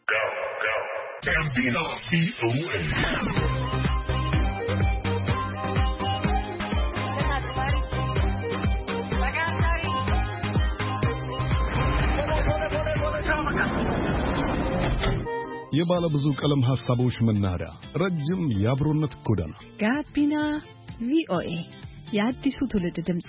Gambino VOA. የባለ ብዙ ቀለም ሐሳቦች መናኸሪያ ረጅም የአብሮነት ጎዳና ጋቢና ቪኦኤ የአዲሱ ትውልድ ድምጽ።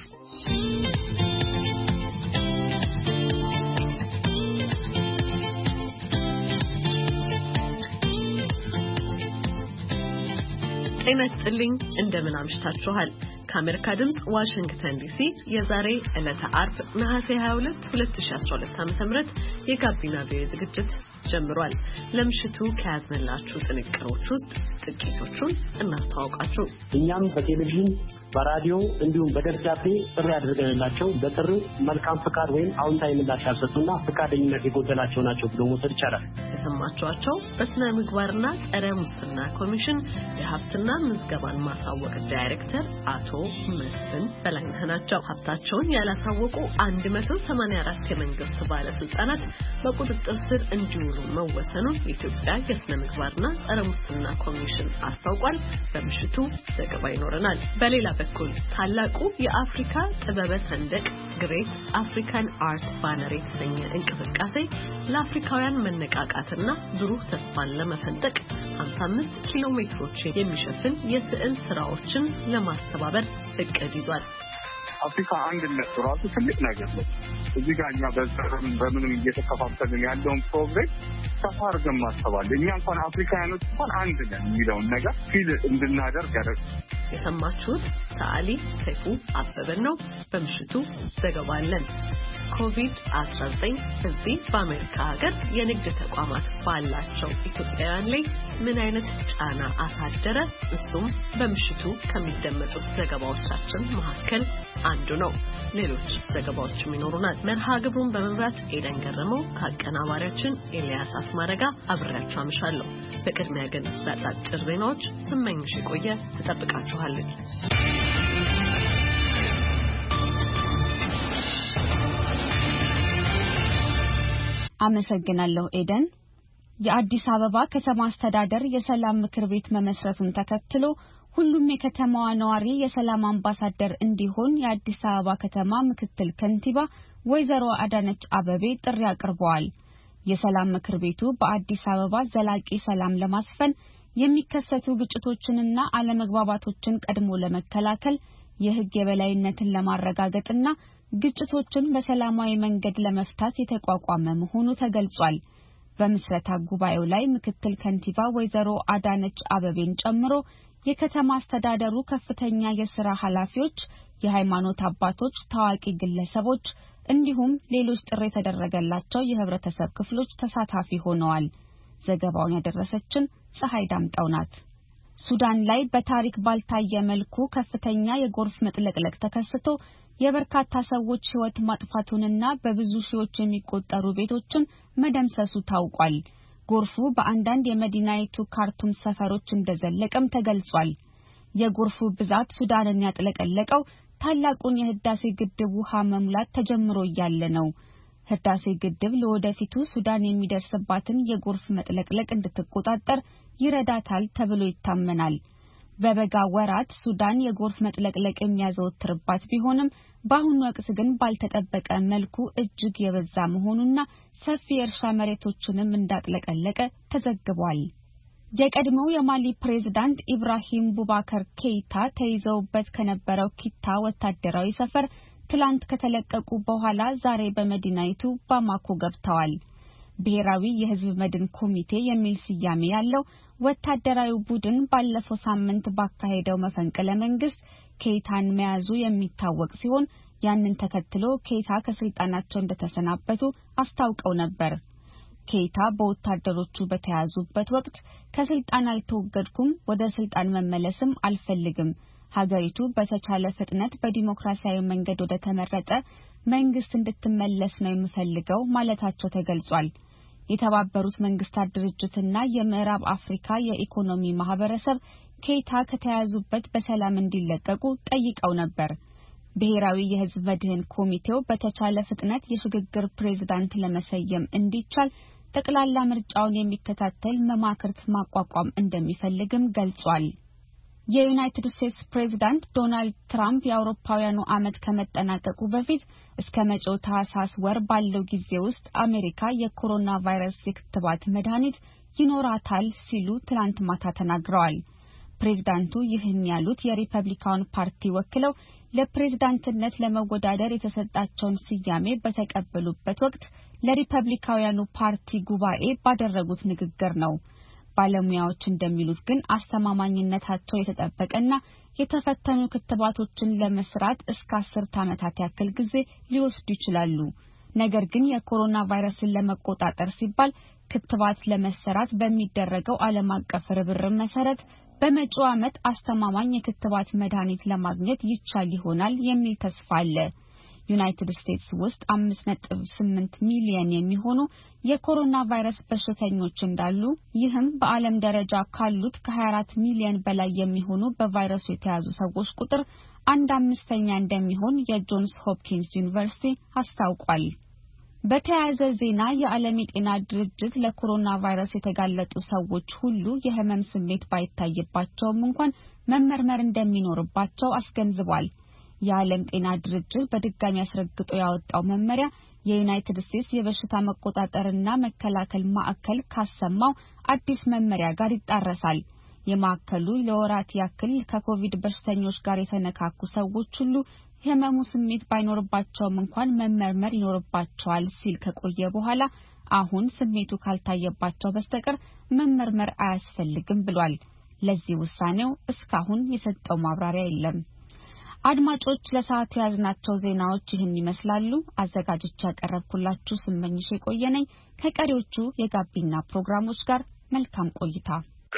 ጤና ይስጥልኝ፣ እንደምን አምሽታችኋል? ከአሜሪካ ድምጽ ዋሽንግተን ዲሲ የዛሬ ዕለተ አርብ ነሐሴ 22 2012 ዓ.ም የጋቢና ቪኦኤ ዝግጅት ጀምሯል። ለምሽቱ ከያዝንላችሁ ጥንቅሮች ውስጥ ጥቂቶቹን እናስተዋውቃችሁ። እኛም በቴሌቪዥን በራዲዮ እንዲሁም በደብዳቤ ጥሪ አድርገንላቸው በጥሪው መልካም ፍቃድ ወይም አዎንታዊ ምላሽ ያልሰጡና ፍቃደኝነት የጎደላቸው ናቸው ብሎ መውሰድ ይቻላል። የሰማችኋቸው በስነ ምግባርና ጸረ ሙስና ኮሚሽን የሀብትና ምዝገባን ማሳወቅ ዳይሬክተር አቶ መስፍን በላይነህ ናቸው። ሀብታቸውን ያላሳወቁ 184 የመንግስት ባለስልጣናት በቁጥጥር ስር እንዲውሉ መወሰኑን የኢትዮጵያ የስነ ምግባርና ጸረ ሙስና ኮሚሽን አስታውቋል። በምሽቱ ዘገባ ይኖረናል። በሌላ በኩል ታላቁ የአፍሪካ ጥበበ ሰንደቅ ግሬት አፍሪካን አርት ባነር የተሰኘ እንቅስቃሴ ለአፍሪካውያን መነቃቃትና ብሩህ ተስፋን ለመፈንጠቅ 55 ኪሎ ሜትሮች የሚሸፍን የስዕል ስራዎችን ለማስተባበር እቅድ ይዟል። አፍሪካ አንድነት ራሱ ትልቅ ነገር ነው። እዚህ ጋር እኛ በምንም እየተከፋፈልን ያለውን ፕሮግሬስ ሰፋ አድርገን ማሰብ አለ። እኛ እንኳን አፍሪካውያኖች እንኳን አንድ ነን የሚለውን ነገር ፊል እንድናደርግ ያደርጋል። የሰማችሁት ሰዓሊ ሰይፉ አበበን ነው። በምሽቱ ዘገባ አለን። ኮቪድ-19 እዚህ በአሜሪካ ሀገር የንግድ ተቋማት ባላቸው ኢትዮጵያውያን ላይ ምን አይነት ጫና አሳደረ? እሱም በምሽቱ ከሚደመጡት ዘገባዎቻችን መካከል አንዱ ነው። ሌሎች ዘገባዎችም ይኖሩናል። መርሃ ግብሩን በመምራት ኤደን ገረመው ከአቀናባሪያችን ኤልያስ አስማረጋ አብሬያችሁ አመሻለሁ። በቅድሚያ ግን ለአጫጭር ዜናዎች ስመኝሽ የቆየ ትጠብቃችኋለች። አመሰግናለሁ ኤደን። የአዲስ አበባ ከተማ አስተዳደር የሰላም ምክር ቤት መመስረቱን ተከትሎ ሁሉም የከተማዋ ነዋሪ የሰላም አምባሳደር እንዲሆን የአዲስ አበባ ከተማ ምክትል ከንቲባ ወይዘሮ አዳነች አበቤ ጥሪ አቅርበዋል። የሰላም ምክር ቤቱ በአዲስ አበባ ዘላቂ ሰላም ለማስፈን የሚከሰቱ ግጭቶችንና አለመግባባቶችን ቀድሞ ለመከላከል የሕግ የበላይነትን ለማረጋገጥና ግጭቶችን በሰላማዊ መንገድ ለመፍታት የተቋቋመ መሆኑ ተገልጿል። በምስረታ ጉባኤው ላይ ምክትል ከንቲባ ወይዘሮ አዳነች አበቤን ጨምሮ የከተማ አስተዳደሩ ከፍተኛ የሥራ ኃላፊዎች፣ የሃይማኖት አባቶች፣ ታዋቂ ግለሰቦች እንዲሁም ሌሎች ጥሪ የተደረገላቸው የህብረተሰብ ክፍሎች ተሳታፊ ሆነዋል። ዘገባውን ያደረሰችን ፀሐይ ዳምጠው ናት። ሱዳን ላይ በታሪክ ባልታየ መልኩ ከፍተኛ የጎርፍ መጥለቅለቅ ተከስቶ የበርካታ ሰዎች ሕይወት ማጥፋቱንና በብዙ ሺዎች የሚቆጠሩ ቤቶችን መደምሰሱ ታውቋል። ጎርፉ በአንዳንድ የመዲናይቱ ካርቱም ሰፈሮች እንደዘለቀም ተገልጿል። የጎርፉ ብዛት ሱዳንን ያጥለቀለቀው ታላቁን የህዳሴ ግድብ ውሃ መሙላት ተጀምሮ እያለ ነው። ህዳሴ ግድብ ለወደፊቱ ሱዳን የሚደርስባትን የጎርፍ መጥለቅለቅ እንድትቆጣጠር ይረዳታል ተብሎ ይታመናል። በበጋ ወራት ሱዳን የጎርፍ መጥለቅለቅ የሚያዘወትርባት ቢሆንም በአሁኑ ወቅት ግን ባልተጠበቀ መልኩ እጅግ የበዛ መሆኑና ሰፊ የእርሻ መሬቶችንም እንዳጥለቀለቀ ተዘግቧል። የቀድሞው የማሊ ፕሬዝዳንት ኢብራሂም ቡባከር ኬይታ ተይዘውበት ከነበረው ኪታ ወታደራዊ ሰፈር ትላንት ከተለቀቁ በኋላ ዛሬ በመዲናይቱ ባማኮ ገብተዋል። ብሔራዊ የህዝብ መድን ኮሚቴ የሚል ስያሜ ያለው ወታደራዊ ቡድን ባለፈው ሳምንት ባካሄደው መፈንቅለ መንግስት ኬይታን መያዙ የሚታወቅ ሲሆን ያንን ተከትሎ ኬይታ ከስልጣናቸው እንደተሰናበቱ አስታውቀው ነበር። ኬይታ በወታደሮቹ በተያዙበት ወቅት ከስልጣን አልተወገድኩም፣ ወደ ስልጣን መመለስም አልፈልግም፣ ሀገሪቱ በተቻለ ፍጥነት በዲሞክራሲያዊ መንገድ ወደ ተመረጠ መንግስት እንድትመለስ ነው የምፈልገው ማለታቸው ተገልጿል። የተባበሩት መንግስታት ድርጅትና የምዕራብ አፍሪካ የኢኮኖሚ ማህበረሰብ ኬይታ ከተያዙበት በሰላም እንዲለቀቁ ጠይቀው ነበር። ብሔራዊ የህዝብ መድህን ኮሚቴው በተቻለ ፍጥነት የሽግግር ፕሬዝዳንት ለመሰየም እንዲቻል ጠቅላላ ምርጫውን የሚከታተል መማክርት ማቋቋም እንደሚፈልግም ገልጿል። የዩናይትድ ስቴትስ ፕሬዝዳንት ዶናልድ ትራምፕ የአውሮፓውያኑ ዓመት ከመጠናቀቁ በፊት እስከ መጪው ታህሳስ ወር ባለው ጊዜ ውስጥ አሜሪካ የኮሮና ቫይረስ ክትባት መድኃኒት ይኖራታል ሲሉ ትናንት ማታ ተናግረዋል። ፕሬዝዳንቱ ይህን ያሉት የሪፐብሊካን ፓርቲ ወክለው ለፕሬዝዳንትነት ለመወዳደር የተሰጣቸውን ስያሜ በተቀበሉበት ወቅት ለሪፐብሊካውያኑ ፓርቲ ጉባኤ ባደረጉት ንግግር ነው። ባለሙያዎች እንደሚሉት ግን አስተማማኝነታቸው የተጠበቀና የተፈተኑ ክትባቶችን ለመስራት እስከ 10 ዓመታት ያክል ጊዜ ሊወስዱ ይችላሉ። ነገር ግን የኮሮና ቫይረስን ለመቆጣጠር ሲባል ክትባት ለመሰራት በሚደረገው ዓለም አቀፍ ርብርብ መሰረት በመጪው ዓመት አስተማማኝ የክትባት መድኃኒት ለማግኘት ይቻል ይሆናል የሚል ተስፋ አለ። ዩናይትድ ስቴትስ ውስጥ 5.8 ሚሊዮን የሚሆኑ የኮሮና ቫይረስ በሽተኞች እንዳሉ ይህም በዓለም ደረጃ ካሉት ከ24 ሚሊዮን በላይ የሚሆኑ በቫይረሱ የተያዙ ሰዎች ቁጥር 1/5 እንደሚሆን የጆንስ ሆፕኪንስ ዩኒቨርሲቲ አስታውቋል። በተያያዘ ዜና የዓለም የጤና ድርጅት ለኮሮና ቫይረስ የተጋለጡ ሰዎች ሁሉ የህመም ስሜት ባይታይባቸውም እንኳን መመርመር እንደሚኖርባቸው አስገንዝቧል። የዓለም ጤና ድርጅት በድጋሚ አስረግጦ ያወጣው መመሪያ የዩናይትድ ስቴትስ የበሽታ መቆጣጠርና መከላከል ማዕከል ካሰማው አዲስ መመሪያ ጋር ይጣረሳል። የማዕከሉ ለወራት ያክል ከኮቪድ በሽተኞች ጋር የተነካኩ ሰዎች ሁሉ የህመሙ ስሜት ባይኖርባቸውም እንኳን መመርመር ይኖርባቸዋል ሲል ከቆየ በኋላ አሁን ስሜቱ ካልታየባቸው በስተቀር መመርመር አያስፈልግም ብሏል። ለዚህ ውሳኔው እስካሁን የሰጠው ማብራሪያ የለም። አድማጮች ለሰዓቱ ያዝናቸው ዜናዎች ይህን ይመስላሉ። አዘጋጆች ያቀረብኩላችሁ ስመኝሽ የቆየነኝ ከቀሪዎቹ የጋቢና ፕሮግራሞች ጋር መልካም ቆይታ።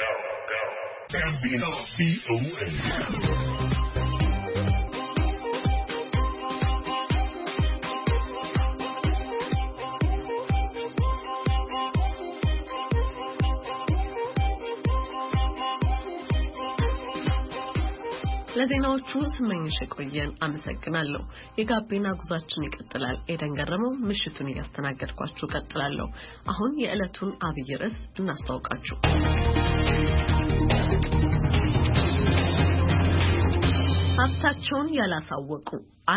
ለዜናዎቹ ስመኝሽ የቆየን አመሰግናለሁ። የጋቢና ጉዟችን ይቀጥላል። ኤደን ገረመው ምሽቱን ያስተናገድኳችሁ ቀጥላለሁ። አሁን የዕለቱን አብይ ርዕስ እናስተዋውቃችሁ። ሀብታቸውን ያላሳወቁ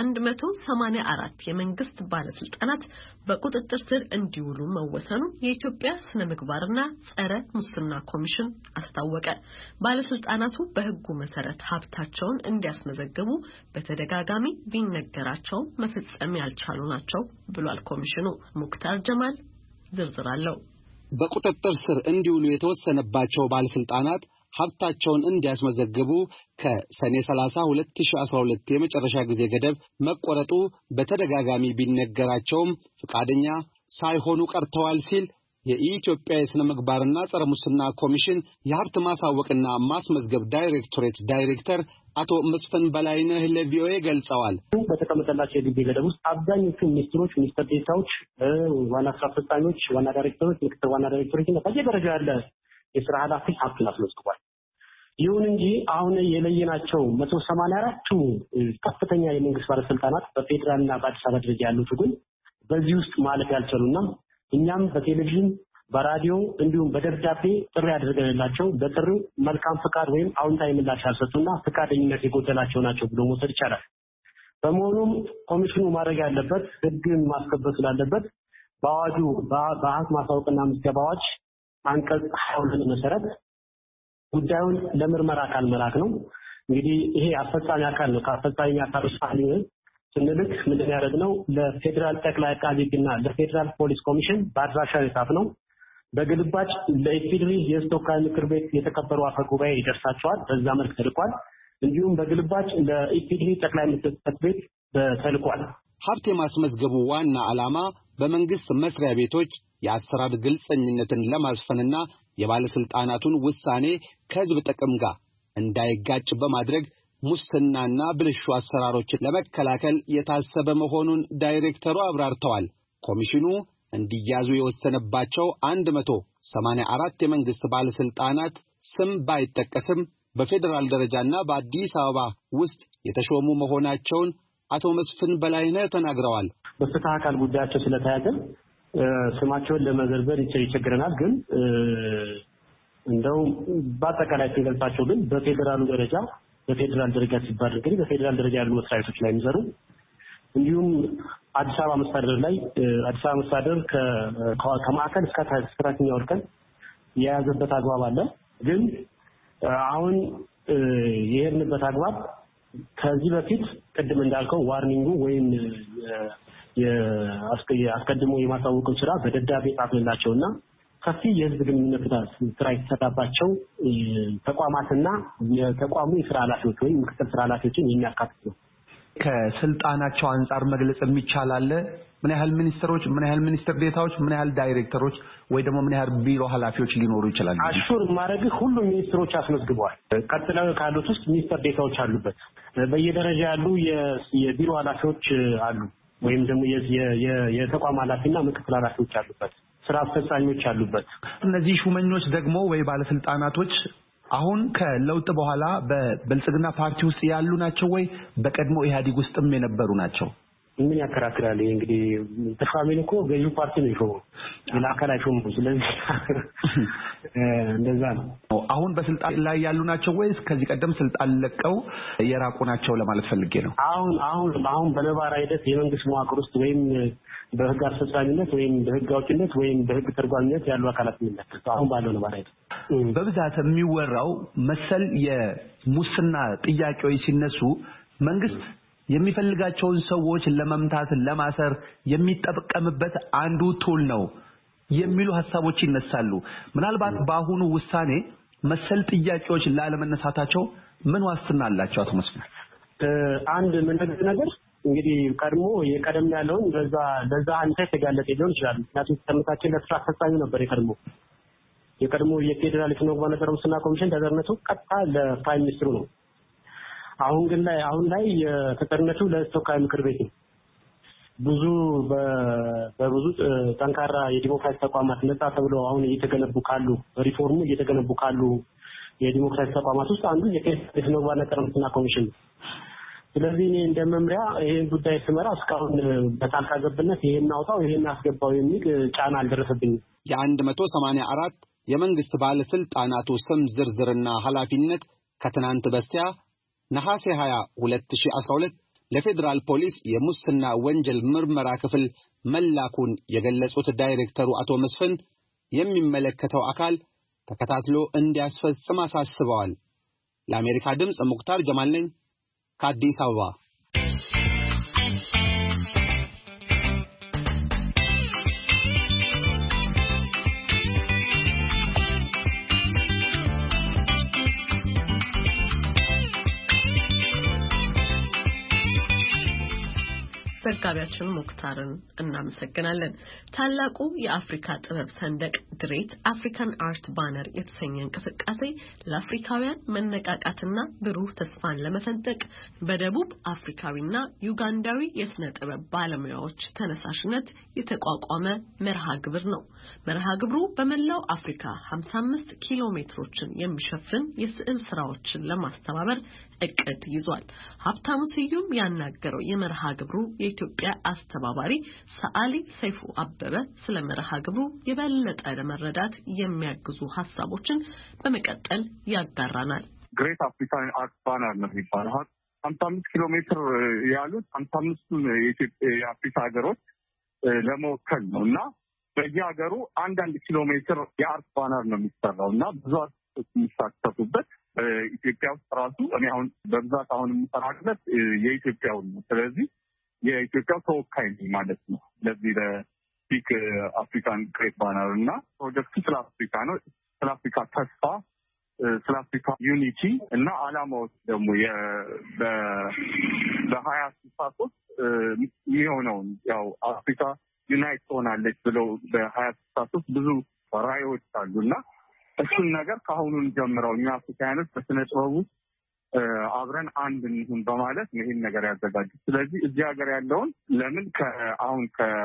184 የመንግስት ባለስልጣናት በቁጥጥር ስር እንዲውሉ መወሰኑ የኢትዮጵያ ስነ ምግባርና ጸረ ሙስና ኮሚሽን አስታወቀ። ባለስልጣናቱ በሕጉ መሰረት ሀብታቸውን እንዲያስመዘግቡ በተደጋጋሚ ቢነገራቸው መፈጸም ያልቻሉ ናቸው ብሏል ኮሚሽኑ። ሙክታር ጀማል ዝርዝር አለው። በቁጥጥር ስር እንዲውሉ የተወሰነባቸው ባለስልጣናት ሀብታቸውን እንዲያስመዘግቡ ከሰኔ 30 2012 የመጨረሻ ጊዜ ገደብ መቆረጡ በተደጋጋሚ ቢነገራቸውም ፈቃደኛ ሳይሆኑ ቀርተዋል ሲል የኢትዮጵያ የስነ ምግባርና ጸረ ሙስና ኮሚሽን የሀብት ማሳወቅና ማስመዝገብ ዳይሬክቶሬት ዳይሬክተር አቶ መስፍን በላይነህ ለቪኦኤ ገልጸዋል። በተቀመጠላቸው የጊዜ ገደብ ውስጥ አብዛኞቹ ሚኒስትሮች፣ ሚኒስትር ዴታዎች፣ ዋና ስራ አስፈጻሚዎች፣ ዋና ዳይሬክተሮች፣ ምክትል ዋና ዳይሬክተሮች እና በየደረጃ ያለ የሥራ ኃላፊ ሀብቱን አስመዝግቧል። ይሁን እንጂ አሁን የለየናቸው 184ቱ ከፍተኛ የመንግስት ባለስልጣናት በፌደራልና በአዲስ አበባ ደረጃ ያሉት ግን በዚህ ውስጥ ማለፍ ያልቻሉና እኛም በቴሌቪዥን በራዲዮ እንዲሁም በደብዳቤ ጥሪ አድርገንላቸው በጥሪው መልካም ፍቃድ ወይም አዎንታዊ ምላሽ ያልሰጡና ፍቃደኝነት የጎደላቸው ናቸው ብሎ መውሰድ ይቻላል። በመሆኑም ኮሚሽኑ ማድረግ ያለበት ሕግን ማስከበር ስላለበት በአዋጁ በሀብት ማሳወቅና ምዝገባ አዋጅ አንቀጽ 22 መሰረት ጉዳዩን ለምርመራ አካል መላክ ነው። እንግዲህ ይሄ አስፈጻሚ አካል ነው። ከአስፈጻሚ አካል ውሳኔ ስንልክ ምንድን ያደረግነው ለፌደራል ጠቅላይ አቃቤ ሕግና ለፌደራል ፖሊስ ኮሚሽን በአድራሻ የጻፍ ነው። በግልባጭ ለኢፌዴሪ የሕዝብ ተወካዮች ምክር ቤት የተከበሩ አፈ ጉባኤ ይደርሳቸዋል። በዛ መልክ ተልኳል። እንዲሁም በግልባጭ ለኢፌዴሪ ጠቅላይ ሚኒስትር ጽሕፈት ቤት ተልኳል። ሀብት የማስመዝገቡ ዋና ዓላማ በመንግስት መስሪያ ቤቶች የአሰራር ግልጽነትን ለማስፈንና የባለስልጣናቱን ውሳኔ ከህዝብ ጥቅም ጋር እንዳይጋጭ በማድረግ ሙስናና ብልሹ አሰራሮችን ለመከላከል የታሰበ መሆኑን ዳይሬክተሩ አብራርተዋል። ኮሚሽኑ እንዲያዙ የወሰነባቸው 184 የመንግስት ባለስልጣናት ስም ባይጠቀስም በፌደራል ደረጃና በአዲስ አበባ ውስጥ የተሾሙ መሆናቸውን አቶ መስፍን በላይነህ ተናግረዋል። በፍትህ አካል ጉዳያቸው ስለተያዘ ስማቸውን ለመዘርዘር ይቸግረናል ግን እንደው በአጠቃላይ ሲገልጻቸው ግን በፌደራል ደረጃ ሲባል እንግዲህ በፌደራል ደረጃ ያሉ መስራቾች ላይ የሚሰሩ እንዲሁም አዲስ አበባ መስተዳድር ከማዕከል እስከ ታችኛው ወርከን የያዘበት አግባብ አለ ግን አሁን የሄድንበት አግባብ ከዚህ በፊት ቅድም እንዳልከው ዋርኒንጉ ወይም አስቀድሞ የማሳወቁ ስራ በደብዳቤ ጻፍንላቸውና ከፊ የህዝብ ግንኙነት ስራ የተሰራባቸው ተቋማትና የተቋሙ የስራ ኃላፊዎች ወይም ምክትል ስራ ኃላፊዎችን የሚያካትት ነው። ከስልጣናቸው አንፃር መግለጽ የሚቻላል ምን ያህል ሚኒስትሮች ምን ያህል ሚኒስትር ዴታዎች ምን ያህል ዳይሬክተሮች ወይ ደግሞ ምን ያህል ቢሮ ኃላፊዎች ሊኖሩ ይችላሉ? አሹር ማረግ ሁሉም ሚኒስትሮች አስመዝግበዋል። ቀጥለው ካሉት ውስጥ ሚኒስትር ዴታዎች አሉበት። በየደረጃ ያሉ የቢሮ ኃላፊዎች አሉ ወይም ደግሞ የተቋም ኃላፊና ምክትል ኃላፊዎች አሉበት። ስራ አስፈጻሚዎች አሉበት። እነዚህ ሹመኞች ደግሞ ወይ ባለስልጣናቶች አሁን ከለውጥ በኋላ በብልጽግና ፓርቲ ውስጥ ያሉ ናቸው ወይ በቀድሞ ኢህአዴግ ውስጥም የነበሩ ናቸው? ምን ያከራክራል? እንግዲህ ተፋሚን እኮ ገዢው ፓርቲ ነው ይፈው ለአካል አይሾም። ስለዚህ እንደዛ ነው። አሁን በስልጣን ላይ ያሉ ናቸው ወይስ ከዚህ ቀደም ስልጣን ለቀው የራቁ ናቸው ለማለት ፈልጌ ነው። አሁን በነባራዊ ሂደት የመንግስት መዋቅር ውስጥ ወይም በህግ አስፈጻሚነት ወይም በህግ አውጭነት ወይም በህግ ተርጓሚነት ያሉ አካላት የሚመለከቱ አሁን ባለው ነባራዊ ሂደት በብዛት የሚወራው መሰል የሙስና ጥያቄዎች ሲነሱ መንግስት የሚፈልጋቸውን ሰዎች ለመምታት ለማሰር የሚጠቀምበት አንዱ ቱል ነው የሚሉ ሐሳቦች ይነሳሉ። ምናልባት በአሁኑ ውሳኔ መሰል ጥያቄዎች ላለመነሳታቸው ምን ዋስትና አላቸው? አቶ መስፍን አንድ ነገር እንግዲህ ቀድሞ የቀደም ያለውን ለዛ አንተ ተጋለጠ ሊሆን ይችላል። ምክንያቱም ተመታችን ለስራ አስፈጻሚ ነበር የቀድሞ የፌደራል ኢኮኖሚክ ሙስና ኮሚሽን ተጠርነቱ ቀጥታ ለፕራይም ሚኒስትሩ ነው። አሁን ላይ የተጠርነቱ ለተወካዮች ምክር ቤት ነው። በብዙ ጠንካራ የዲሞክራሲ ተቋማት ነፃ ተብለው አሁን በሪፎርሙ እየተገነቡ ካሉ የዲሞክራሲ ተቋማት ውስጥ አንዱ የፌደራል ኢኮኖሚክ ሙስና ኮሚሽን ነው። ስለዚህ እኔ እንደመምሪያ ይሄን ጉዳይ ስመራ እስካሁን በጣልቃ ገብነት ይሄን አውጣው ይሄን አስገባው የሚል ጫና አልደረሰብኝም። የ184 የመንግስት ባለስልጣናቱ ስም ዝርዝርና ኃላፊነት ከትናንት በስቲያ ነሐሴ 20 2012 ለፌደራል ፖሊስ የሙስና ወንጀል ምርመራ ክፍል መላኩን የገለጹት ዳይሬክተሩ አቶ መስፍን የሚመለከተው አካል ተከታትሎ እንዲያስፈጽም አሳስበዋል። ለአሜሪካ ድምጽ ሙክታር ጀማል ነኝ ከአዲስ አበባ። ዘጋቢያችን ሙክታርን እናመሰግናለን። ታላቁ የአፍሪካ ጥበብ ሰንደቅ ግሬት አፍሪካን አርት ባነር የተሰኘ እንቅስቃሴ ለአፍሪካውያን መነቃቃትና ብሩህ ተስፋን ለመፈንጠቅ በደቡብ አፍሪካዊና ዩጋንዳዊ የስነ ጥበብ ባለሙያዎች ተነሳሽነት የተቋቋመ መርሃ ግብር ነው። መርሃ ግብሩ በመላው አፍሪካ 55 ኪሎ ሜትሮችን የሚሸፍን የስዕል ስራዎችን ለማስተባበር እቅድ ይዟል። ሀብታሙ ስዩም ያናገረው የመርሃ ግብሩ የኢትዮጵያ አስተባባሪ ሰዓሊ ሰይፉ አበበ ስለ መርሃ ግብሩ የበለጠ ለመረዳት የሚያግዙ ሐሳቦችን በመቀጠል ያጋራናል። ግሬት አፍሪካን አርት ባነር ነው የሚባለው። 55 ኪሎ ሜትር ያሉት 55ቱን የአፍሪካ ሀገሮች ለመወከል ነው እና በየሀገሩ አንዳንድ ኪሎ ሜትር የአርት ባነር ነው የሚሰራው እና ብዙ አርቲስቶች የሚሳተፉበት ኢትዮጵያ ውስጥ ራሱ እኔ አሁን በብዛት አሁን የምሰራበት የኢትዮጵያውን ነው። ስለዚህ የኢትዮጵያው ተወካይ ማለት ነው ለዚህ ለቢግ አፍሪካን ግሬት ባነር እና ፕሮጀክቱ ስለ አፍሪካ ነው። ስለ አፍሪካ ተስፋ፣ ስለ አፍሪካ ዩኒቲ እና አላማዎች ደግሞ በ2063 የሚሆነውን ያው አፍሪካ ዩናይት ሆናለች ብለው በ2063 ብዙ ራዕዮች አሉና እሱን ነገር ከአሁኑን ጀምረው እኛ አፍሪካውያኖች በስነ ጥበቡ አብረን አንድ እንሁን በማለት ይሄን ነገር ያዘጋጁ። ስለዚህ እዚህ ሀገር ያለውን ለምን ከአሁን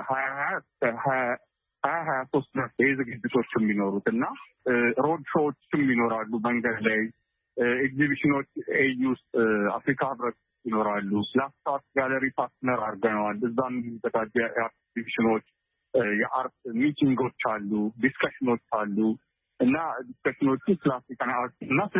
ከ2023 ድረስ የዝግጅቶች የሚኖሩት እና ሮድ ሾዎችም ይኖራሉ። መንገድ ላይ ኤግዚቢሽኖች ኤዩ ውስጥ አፍሪካ ህብረት ይኖራሉ። ላስታርት ጋለሪ ፓርትነር አድርገነዋል። እዛም የሚዘጋጁ ኤግዚቢሽኖች የአርት ሚቲንጎች አሉ፣ ዲስከሽኖች አሉ እና ዲስከሽኖቹ ስለ አፍሪካን አርት እና ስለ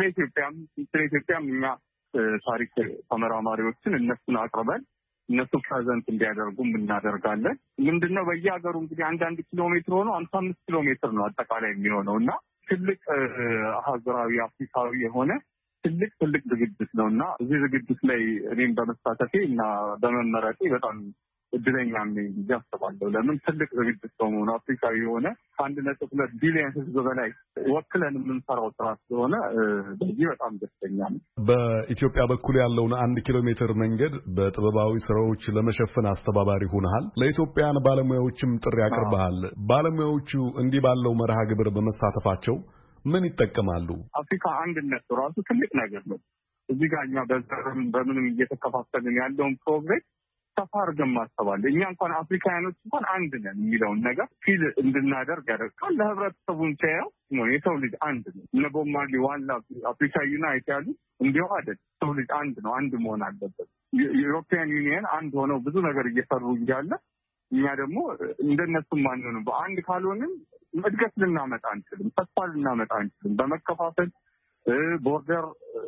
ኢትዮጵያም እኛ ታሪክ ተመራማሪዎችን እነሱን አቅርበን እነሱ ፕሬዘንት እንዲያደርጉ እናደርጋለን። ምንድነው በየሀገሩ እንግዲህ አንዳንድ ኪሎ ሜትር ሆኖ 55 ኪሎ ሜትር ነው አጠቃላይ የሚሆነው እና ትልቅ ሀገራዊ አፍሪካዊ የሆነ ትልቅ ዝግጅት ነው እና እዚህ ዝግጅት ላይ እኔም በመሳተፌ እና በመመረጤ በጣም እድለኛ ነኝ ብዬ አስባለሁ። ለምን ትልቅ ዝግጅት በመሆኑ አፍሪካዊ የሆነ 1.2 ቢሊዮን ሕዝብ በላይ ወክለን የምንሰራው ስራ ስለሆነ በዚህ በጣም ደስተኛ ነኝ። በኢትዮጵያ በኩል ያለውን 1 ኪሎ ሜትር መንገድ በጥበባዊ ስራዎች ለመሸፈን አስተባባሪ ሆነሃል። ለኢትዮጵያን ባለሙያዎችም ጥሪ ያቀርባል። ባለሙያዎቹ እንዲህ ባለው መርሃ ግብር በመሳተፋቸው ምን ይጠቀማሉ? አፍሪካ አንድነት ራሱ ትልቅ ነገር ነው። እዚህ ጋር እኛ በምንም እየተከፋፈልን ያለውን ፕሮግሬስ ሰፋ አድርገን ማሰባል እኛ እንኳን አፍሪካውያኖች እንኳን አንድ ነን የሚለውን ነገር ፊል እንድናደርግ ያደርጋል። ለህብረተሰቡን ሲያየው ነው የሰው ልጅ አንድ ነው። እነ ቦብ ማርሊ ዋን አፍሪካ ዩናይት ያሉ እንዲሁ አይደል? ሰው ልጅ አንድ ነው፣ አንድ መሆን አለበት። ዩሮፒያን ዩኒየን አንድ ሆነው ብዙ ነገር እየሰሩ እያለ እኛ ደግሞ እንደነሱም ማንሆንም በአንድ ካልሆንም እድገት ልናመጣ አንችልም፣ ተስፋ ልናመጣ አንችልም። በመከፋፈል ቦርደር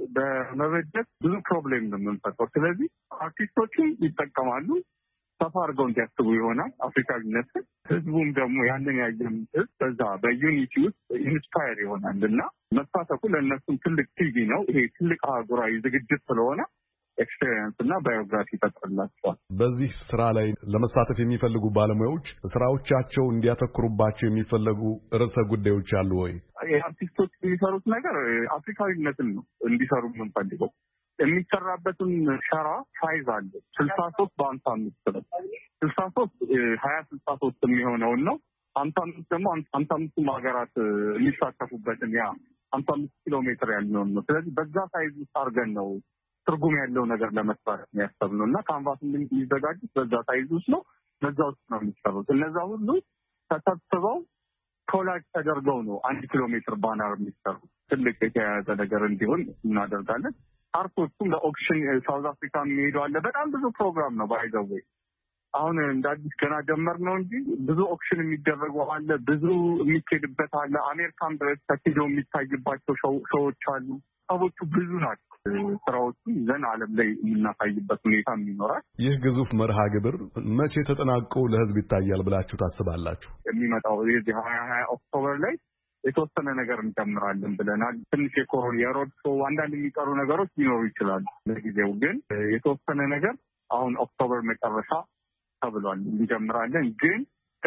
በመበጀት ብዙ ፕሮብሌም ነው የምንፈጥረው። ስለዚህ አርቲስቶቹም ይጠቀማሉ፣ ሰፋ አድርገው እንዲያስቡ ይሆናል አፍሪካዊነትን። ህዝቡም ደግሞ ያንን ያየም ህዝብ በዛ በዩኒቲ ውስጥ ኢንስፓየር ይሆናል እና መሳተፉ ለእነሱም ትልቅ ቲቪ ነው። ይሄ ትልቅ አህጉራዊ ዝግጅት ስለሆነ ኤክስፔሪየንስ እና ባዮግራፊ ይፈጥርላቸዋል። በዚህ ስራ ላይ ለመሳተፍ የሚፈልጉ ባለሙያዎች ስራዎቻቸው እንዲያተኩሩባቸው የሚፈለጉ ርዕሰ ጉዳዮች አሉ ወይ? የአርቲስቶች የሚሰሩት ነገር አፍሪካዊነትን ነው እንዲሰሩ የምንፈልገው። የሚሰራበትን ሸራ ሳይዝ አለ 63 በ55 ነው። 63 2063 የሚሆነውን ነው። 55 ደግሞ 55 ሀገራት የሚሳተፉበትን ያ 55 ኪሎ ሜትር ያለውን ነው። ስለዚህ በዛ ሳይዝ ውስጥ አድርገን ነው ትርጉም ያለው ነገር ለመስራት የሚያስብነው እና ካንቫስ የሚዘጋጁት በዛ ሳይዝ ውስጥ ነው። በዛ ውስጥ ነው የሚሰሩት። እነዛ ሁሉ ተሰብስበው ኮላጅ ተደርገው ነው 1 ኪሎ ሜትር ባነር የሚሰሩት። ትልቅ የተያያዘ ነገር እንዲሆን እናደርጋለን። አርቶቹም ለኦክሽን ሳውዝ አፍሪካ የሚሄዱ አለ። በጣም ብዙ ፕሮግራም ነው ባይዘው። አሁን እንደ አዲስ ገና ጀመር ነው እንጂ ብዙ ኦክሽን የሚደረጉ አለ፣ ብዙ የሚኬድበት አለ። አሜሪካን ድረስ ተኪዶ የሚታይባቸው ሾዎች አሉ። ሰዎቹ ብዙ ናቸው። ስራዎቹ ይዘን ዓለም ላይ የምናሳይበት ሁኔታ ይኖራል። ይህ ግዙፍ መርሃ ግብር መቼ ተጠናቆ ለህዝብ ይታያል ብላችሁ ታስባላችሁ? የሚመጣው የዚህ 2020 ኦክቶበር ላይ የተወሰነ ነገር እንጀምራለን ብለናል። ትንሽ የሮድ ሾው አንዳንድ የሚቀሩ ነገሮች ሊኖሩ ይችላሉ። ለጊዜው ግን የተወሰነ ነገር አሁን ኦክቶበር መጨረሻ ተብሏል እንጀምራለን። ግን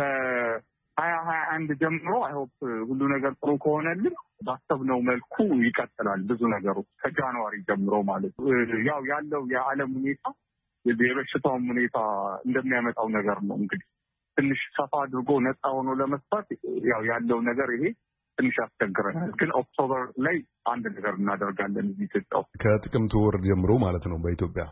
ከ2021 ጀምሮ አይሆፕ ሁሉ ነገር ጥሩ ከሆነልን ባሰብነው መልኩ ይቀጥላል። ብዙ ነገሮች ከጃንዋሪ ጀምሮ ማለት ያው ያለው የዓለም ሁኔታ የበሽታውም ሁኔታ እንደሚያመጣው ነገር ነው። እንግዲህ ትንሽ ሰፋ አድርጎ ነፃ ሆኖ ለመስራት ያው ያለው ነገር ይሄ ትንሽ ያስቸግረናል። ግን ኦክቶበር ላይ አንድ ነገር እናደርጋለን እዚህ ኢትዮጵያ ከጥቅምት ወር ጀምሮ ማለት ነው በኢትዮጵያ።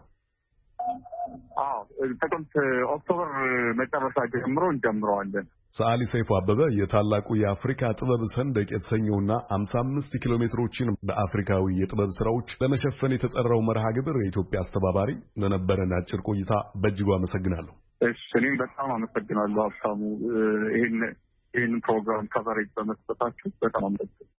ጥቅምት ኦክቶበር መጨረሻ ጀምሮ እንጀምረዋለን። ሰዓሊ ሰይፉ አበበ የታላቁ የአፍሪካ ጥበብ ሰንደቅ የተሰኘውና 55 ኪሎ ሜትሮችን በአፍሪካዊ የጥበብ ስራዎች ለመሸፈን የተጠራው መርሃ ግብር የኢትዮጵያ አስተባባሪ ለነበረን አጭር ቆይታ በእጅጉ አመሰግናለሁ። እሺ እኔም በጣም አመሰግናለሁ ሀብታሙ፣ ይህን ፕሮግራም ከቨሬጅ በመስጠታችሁ በጣም አመሰግናለሁ።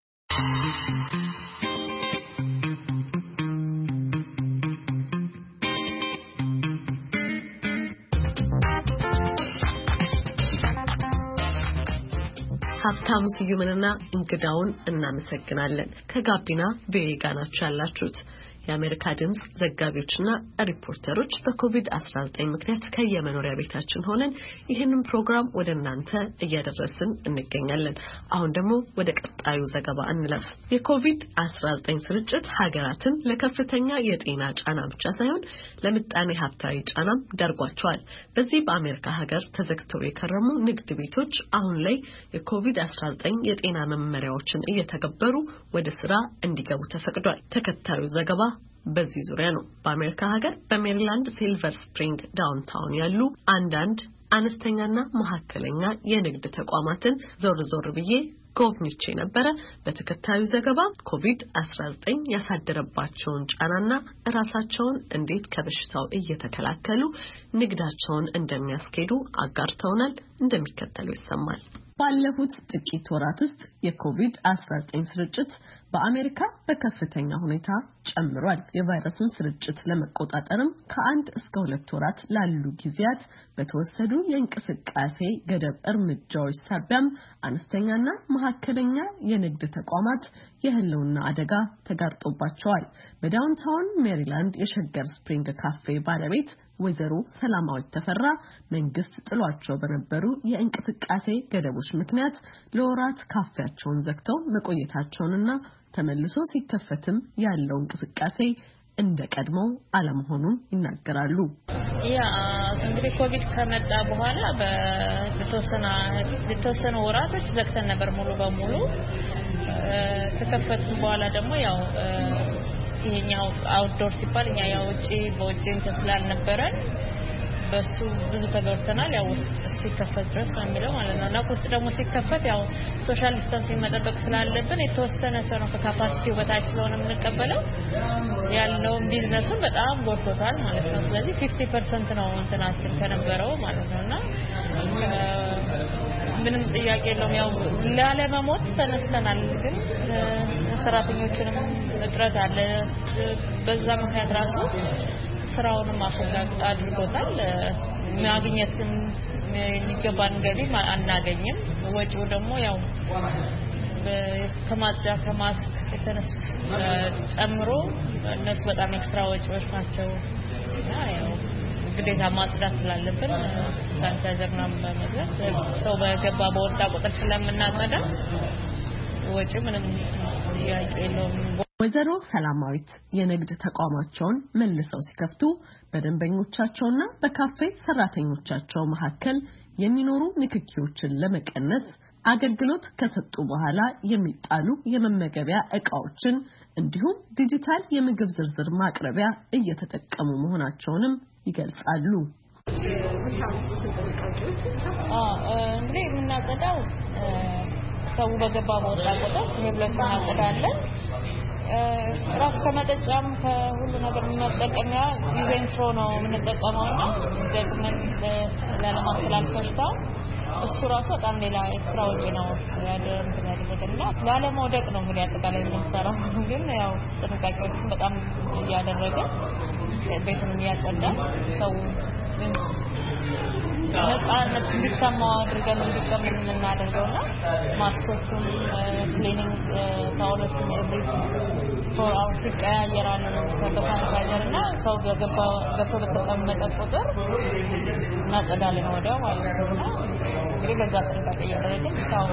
ሀብታሙ ስዩምንና እንግዳውን እናመሰግናለን። ከጋቢና ቪኦኤ ጋር ናችሁ ያላችሁት። የአሜሪካ ድምጽ ዘጋቢዎችና ሪፖርተሮች በኮቪድ-19 ምክንያት ከየመኖሪያ ቤታችን ሆነን ይህንን ፕሮግራም ወደ እናንተ እያደረስን እንገኛለን። አሁን ደግሞ ወደ ቀጣዩ ዘገባ እንለፍ። የኮቪድ-19 ስርጭት ሀገራትን ለከፍተኛ የጤና ጫና ብቻ ሳይሆን ለምጣኔ ሀብታዊ ጫናም ዳርጓቸዋል። በዚህ በአሜሪካ ሀገር ተዘግተው የከረሙ ንግድ ቤቶች አሁን ላይ የኮቪድ-19 የጤና መመሪያዎችን እየተገበሩ ወደ ስራ እንዲገቡ ተፈቅዷል። ተከታዩ ዘገባ በዚህ ዙሪያ ነው። በአሜሪካ ሀገር በሜሪላንድ ሲልቨር ስፕሪንግ ዳውንታውን ያሉ አንዳንድ አነስተኛና መካከለኛ የንግድ ተቋማትን ዞር ብዬ ጎብኝቼ ነበረ። በተከታዩ ዘገባ ኮቪድ-19 ያሳደረባቸውን ጫናና ራሳቸውን እንዴት ከበሽታው እየተከላከሉ ንግዳቸውን እንደሚያስኬዱ አጋርተውናል። እንደሚከተለው ይሰማል። ባለፉት ጥቂት ወራት ውስጥ የኮቪድ-19 ስርጭት በአሜሪካ በከፍተኛ ሁኔታ ጨምሯል። የቫይረሱን ስርጭት ለመቆጣጠርም ከ1 እስከ 2 ወራት ላሉ ጊዜያት በተወሰዱ የእንቅስቃሴ ገደብ እርምጃዎች ሳቢያም አነስተኛና መካከለኛ የንግድ ተቋማት የህልውና አደጋ ተጋርጦባቸዋል። በዳውንታውን ሜሪላንድ የሸገር ስፕሪንግ ካፌ ባለቤት ወይዘሮ ሰላማዊት ተፈራ መንግስት ጥሏቸው በነበሩ የእንቅስቃሴ ገደቦች ምክንያት ለወራት ካፌያቸውን ዘግተው መቆየታቸውንና ተመልሶ ሲከፈትም ያለው እንቅስቃሴ እንደቀድሞው አለመሆኑን ይናገራሉ። እንግዲህ ኮቪድ ከመጣ በኋላ በተወሰነ ወራቶች ዘግተን ነበር ሙሉ በሙሉ። ከከፈትን በኋላ ደግሞ ያው ይሄኛው አውትዶር ሲባል እኛ ያው በውጪ ተስላልነበረን በሱ ብዙ ተገርተናል። ያው ውስጥ ሲከፈት ድረስ ነው የሚለው ማለት ነው። እና ውስጥ ደግሞ ሲከፈት ያው ሶሻል ዲስታንሲንግ መጠበቅ ስላለብን የተወሰነ ሰው ነው ከካፓሲቲው በታች ስለሆነ የምንቀበለው ያለው ቢዝነሱን በጣም ጎድቶታል ማለት ነው። ስለዚህ 50% ነው እንትናችን ከነበረው ማለት ነውና ምንም ጥያቄ የለውም። ያው ላለመሞት ተነስተናል፣ ግን ሰራተኞችንም እጥረት አለ። በዛ ምክንያት ራሱ ስራውንም ማፈጋግ አድርጎታል። ማግኘትም የሚገባን ገቢ አናገኝም። ወጪው ደግሞ ያው ከማስክ የተነሱ ጨምሮ እነሱ በጣም ኤክስትራ ወጪዎች ናቸው እና ያው ግዴታ ማጽዳት ስላለብን ሳኒታይዘር ነው በመግዛት ሰው በገባ በወጣ ቁጥር ስለምናጸዳ ወጪ ምንም ጥያቄ የለውም። ወይዘሮ ሰላማዊት የንግድ ተቋማቸውን መልሰው ሲከፍቱ በደንበኞቻቸውና በካፌ ሰራተኞቻቸው መካከል የሚኖሩ ንክኪዎችን ለመቀነስ አገልግሎት ከሰጡ በኋላ የሚጣሉ የመመገቢያ ዕቃዎችን እንዲሁም ዲጂታል የምግብ ዝርዝር ማቅረቢያ እየተጠቀሙ መሆናቸውንም ይገልጻሉ። እንግዲህ የምናጸዳው ሰው በገባ በወጣ ቁጥር ሄብሎችን እናጸዳለን። ራስ ከመጠጫም ከሁሉ ነገር የምንጠቀመው ዲዛይን ፍሮ ነው የምንጠቀመውና ዶክመንት ለማስተላለፍታ እሱ ራሱ በጣም ሌላ ኤክስትራ ወጪ ነው ያደረገና ላለመውደቅ ነው እንግዲህ አጠቃላይ የምንሰራው። ግን ያው ጥንቃቄዎችን በጣም እያደረግን ቤቱን እያጸዳ ሰው ነፃነት እንዲሰማው አድርገን እንዲቀመጥ የምናደርገውና ማስኮቹን ክሊኒንግ ታውሎችን ኤቭሪ 4 hours ይቀያየራሉ በሳኒታይዘርና ሰው ገብቶ በተቀመጠ ቁጥር እናጸዳለን ወዲያው ማለት ነው። እንግዲህ በዛ ጥንቃቄ እያደረግን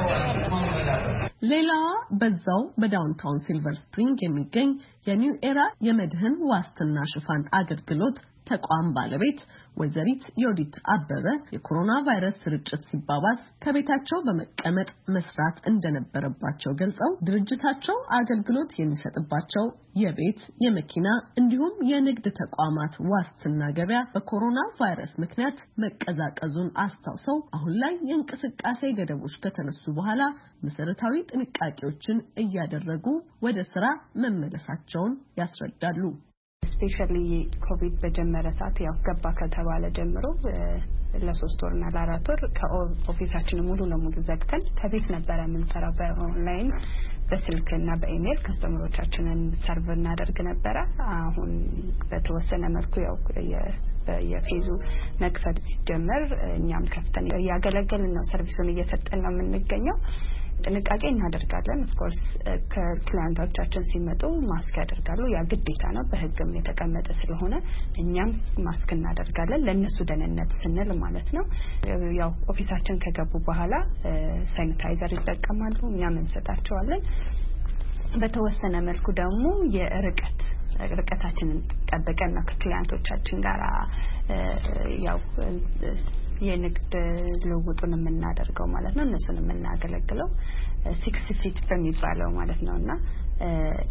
ሌላዋ በዛው በዳውንታውን ሲልቨር ስፕሪንግ የሚገኝ የኒው ኤራ የመድህን ዋስትና ሽፋን አገልግሎት ተቋም ባለቤት ወይዘሪት ዮዲት አበበ የኮሮና ቫይረስ ስርጭት ሲባባስ ከቤታቸው በመቀመጥ መስራት እንደነበረባቸው ገልጸው ድርጅታቸው አገልግሎት የሚሰጥባቸው የቤት፣ የመኪና እንዲሁም የንግድ ተቋማት ዋስትና ገበያ በኮሮና ቫይረስ ምክንያት መቀዛቀዙን አስታውሰው አሁን ላይ የእንቅስቃሴ ገደቦች ከተነሱ በኋላ መሰረታዊ ጥንቃቄዎችን እያደረጉ ወደ ስራ መመለሳቸውን ያስረዳሉ። ስፔሻሊ ኮቪድ በጀመረ ሰዓት ያው ገባ ከተባለ ጀምሮ ለ3 ወርና ለ4 ወር ከኦፊሳችን ሙሉ ለሙሉ ዘግተን ከቤት ነበር የምንሰራው። በኦንላይን በስልክና በኢሜል ከስተመሮቻችንን ሰርቭ እናደርግ ነበር። አሁን በተወሰነ መልኩ ያው የፌዙ መክፈት ሲጀመር እኛም ከፍተን ያገለገልን ነው፣ ሰርቪሱን እየሰጠን ነው የምንገኘው። ጥንቃቄ እናደርጋለን። ኦፍ ኮርስ ከክላይንቶቻችን ሲመጡ ማስክ ያደርጋሉ። ያ ግዴታ ነው፣ በህግም የተቀመጠ ስለሆነ እኛም ማስክ እናደርጋለን ለነሱ ደህንነት ስንል ማለት ነው። ያው ኦፊሳችን ከገቡ በኋላ ሳኒታይዘር ይጠቀማሉ፣ እኛም እንሰጣቸዋለን። በተወሰነ መልኩ ደግሞ ርቀታችንን ጠብቀን ነው ከክላይንቶቻችን ጋር ያው የንግድ ልውውጡን የምናደርገው ማለት ነው። እነሱን የምናገለግለው 6 feet በሚባለው ማለት ነውና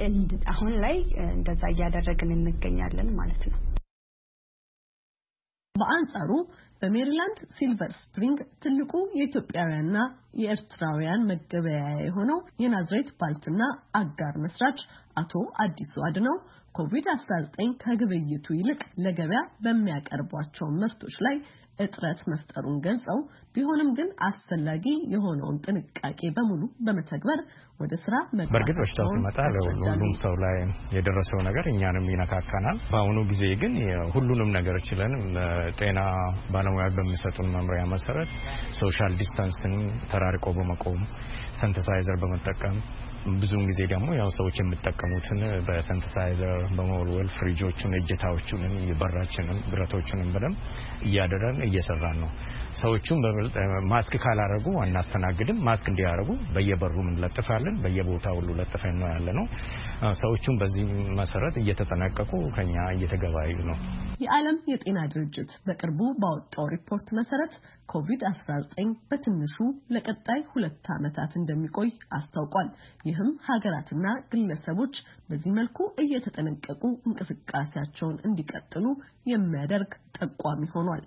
አሁን ላይ እንደዛ እያደረግን እንገኛለን ማለት ነው። በአንጻሩ በሜሪላንድ ሲልቨር ስፕሪንግ ትልቁ የኢትዮጵያውያንና የኤርትራውያን መገበያያ የሆነው የናዝሬት ባልትና አጋር መስራች አቶ አዲሱ አድነው ኮቪድ-19 ከግብይቱ ይልቅ ለገበያ በሚያቀርቧቸው ምርቶች ላይ እጥረት መፍጠሩን ገልጸው ቢሆንም ግን አስፈላጊ የሆነውን ጥንቃቄ በሙሉ በመተግበር ወደ ስራ መግባት በርግጥ በሽታው ሲመጣ ለሁሉም ሰው ላይ የደረሰው ነገር እኛንም ይነካካናል። በአሁኑ ጊዜ ግን ሁሉንም ነገር ችለን ጤና ባለሙያዎች በሚሰጡን መመሪያ መሰረት ሶሻል ዲስታንስን ተራርቆ በመቆም ሳኒታይዘር በመጠቀም ብዙውን ጊዜ ደግሞ ያው ሰዎች የሚጠቀሙትን በሳኒታይዘር በመወልወል ፍሪጆቹን እጀታዎቹን የበራችንን ብረቶቹን በደም እያደረን እየሰራን ነው። ሰዎቹም ማስክ ካላረጉ አናስተናግድም። ማስክ እንዲያረጉ በየበሩ ምን ለጥፋለን በየቦታው ሁሉ ለጥፈን ነው ያለነው። ሰዎቹም በዚህ መሰረት እየተጠናቀቁ ከኛ እየተገባዩ ነው። የዓለም የጤና ድርጅት በቅርቡ ባወጣው ሪፖርት መሰረት ኮቪድ-19 በትንሹ ለቀጣይ 2 ዓመታት እንደሚቆይ አስታውቋል። ይህም ሀገራትና ግለሰቦች በዚህ መልኩ እየተጠነቀቁ እንቅስቃሴያቸውን እንዲቀጥሉ የሚያደርግ ጠቋሚ ሆኗል።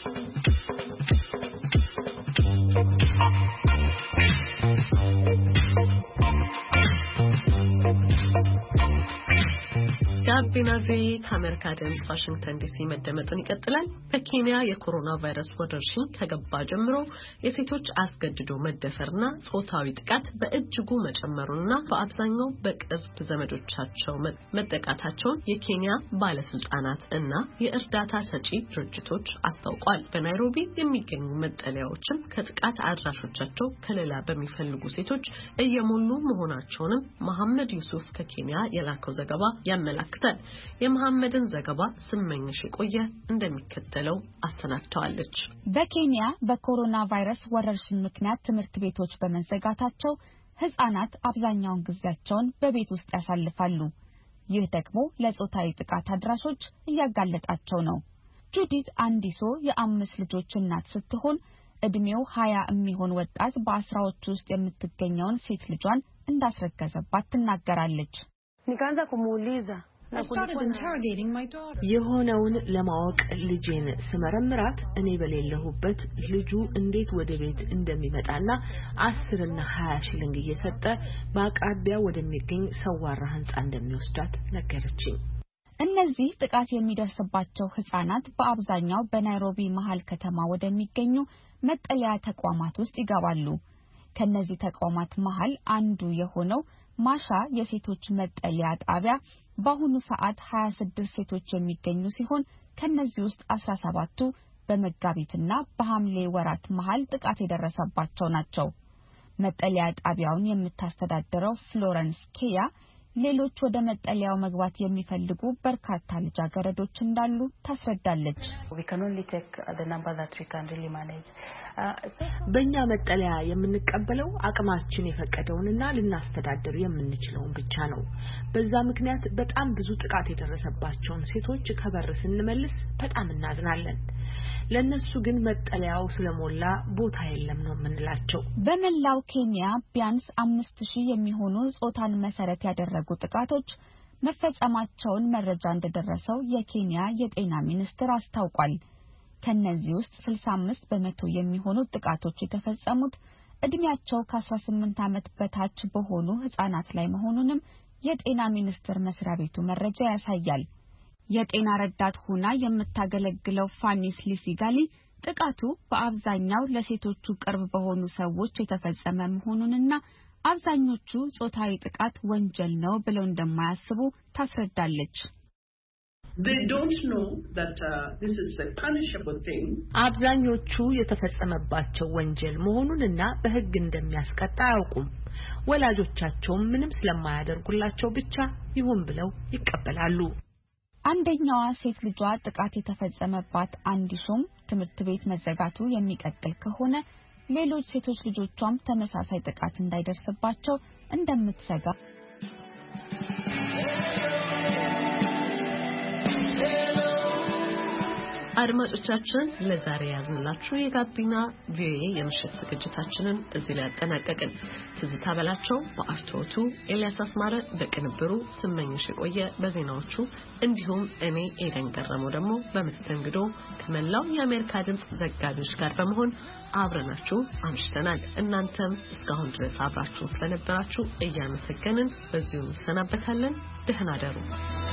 ጋቢና ከአሜሪካ ድምጽ ዋሽንግተን ዲሲ መደመጡን ይቀጥላል። በኬንያ የኮሮና ቫይረስ ወረርሽኝ ከገባ ጀምሮ የሴቶች አስገድዶ መደፈርና ጾታዊ ጥቃት በእጅጉ መጨመሩንና በአብዛኛው በቅርብ ዘመዶቻቸው መጠቃታቸውን የኬንያ ባለስልጣናት እና የእርዳታ ሰጪ ድርጅቶች አስታውቋል። በናይሮቢ የሚገኙ መጠለያዎችም ከጥቃት አድራሾቻቸው ከሌላ በሚፈልጉ ሴቶች እየሞሉ መሆናቸውንም መሐመድ ዩሱፍ ከኬንያ የላከው ዘገባ ያመለክታል። የመሐመድን ዘገባ ስመኝሽ የቆየ እንደሚከተለው አስተናግተዋለች። በኬንያ በኮሮና ቫይረስ ወረርሽኝ ምክንያት ትምህርት ቤቶች በመዘጋታቸው ህጻናት አብዛኛውን ጊዜያቸውን በቤት ውስጥ ያሳልፋሉ። ይህ ደግሞ ለጾታዊ ጥቃት አድራሾች እያጋለጣቸው ነው። ጁዲት አንዲሶ የ5 ልጆች እናት ስትሆን እድሜው 20 የሚሆን ወጣት በአስራዎቹ ውስጥ የምትገኘውን ሴት ልጇን እንዳስረገዘባት ትናገራለች። ንካንዛ ኩሙሊዛ የሆነውን ለማወቅ ልጄን ስመረምራት እኔ በሌለሁበት ልጁ እንዴት ወደ ቤት እንደሚመጣና 10 እና 20 ሽልንግ እየሰጠ በአቅራቢያው ወደሚገኝ ሰዋራ ህንጻ እንደሚወስዳት ነገረችኝ። እነዚህ ጥቃት የሚደርስባቸው ህጻናት በአብዛኛው በናይሮቢ መሃል ከተማ ወደሚገኙ መጠለያ ተቋማት ውስጥ ይገባሉ። ከነዚህ ተቋማት መሃል አንዱ የሆነው ማሻ የሴቶች መጠለያ ጣቢያ በአሁኑ ሰዓት 26 ሴቶች የሚገኙ ሲሆን ከነዚህ ውስጥ 17ቱ በመጋቢትና በሐምሌ ወራት መሃል ጥቃት የደረሰባቸው ናቸው። መጠለያ ጣቢያውን የምታስተዳድረው ፍሎረንስ ኬያ ሌሎች ወደ መጠለያው መግባት የሚፈልጉ በርካታ ልጃገረዶች እንዳሉ ታስረዳለች። በእኛ መጠለያ የምንቀበለው አቅማችን የፈቀደውንና ልናስተዳድር የምንችለውን ብቻ ነው። በዛ ምክንያት በጣም ብዙ ጥቃት የደረሰባቸውን ሴቶች ከበር ስንመልስ በጣም እናዝናለን። ለነሱ ግን መጠለያው ስለሞላ ቦታ የለም ነው የምንላቸው። በመላው ኬንያ ቢያንስ 5000 የሚሆኑ ጾታን መሰረት ያደረጉ ጥቃቶች መፈጸማቸውን መረጃ እንደደረሰው የኬንያ የጤና ሚኒስቴር አስታውቋል። ከነዚህ ውስጥ 65% የሚሆኑ ጥቃቶች የተፈጸሙት እድሜያቸው ከ18 ዓመት በታች በሆኑ ህጻናት ላይ መሆኑንም የጤና ሚኒስቴር መስሪያ ቤቱ መረጃ ያሳያል። የጤና ረዳት ሆና የምታገለግለው ፋኒስ ሊሲጋሊ ጥቃቱ በአብዛኛው ለሴቶቹ ቅርብ በሆኑ ሰዎች የተፈጸመ መሆኑንና አብዛኞቹ ጾታዊ ጥቃት ወንጀል ነው ብለው እንደማያስቡ ታስረዳለች። አብዛኞቹ የተፈጸመባቸው ወንጀል መሆኑንና በህግ እንደሚያስቀጣ አያውቁም። ወላጆቻቸው ምንም ስለማያደርጉላቸው ብቻ ይሁን ብለው ይቀበላሉ። አንደኛዋ ሴት ልጇ ጥቃት የተፈጸመባት አንዲሾም ትምህርት ቤት መዘጋቱ የሚቀጥል ከሆነ ሌሎች ሴቶች ልጆቿም ተመሳሳይ ጥቃት እንዳይደርስባቸው እንደምትሰጋ አድማጮቻችን ለዛሬ ያዝንላችሁ የጋቢና ቪኦኤ የምሽት ዝግጅታችንን እዚህ ላይ አጠናቀቅን። ትዝታ በላቸው በአርቶቱ፣ ኤልያስ አስማረ በቅንብሩ፣ ስመኝሽ የቆየ በዜናዎቹ እንዲሁም እኔ ኤደን ገረመው ደግሞ በመስተንግዶ ከመላው የአሜሪካ ድምጽ ዘጋቢዎች ጋር በመሆን አብረናችሁ አምሽተናል። እናንተም እስካሁን ድረስ አብራችሁ ስለነበራችሁ እያመሰገንን በዚሁ እንሰናበታለን። ደህና ደሩ።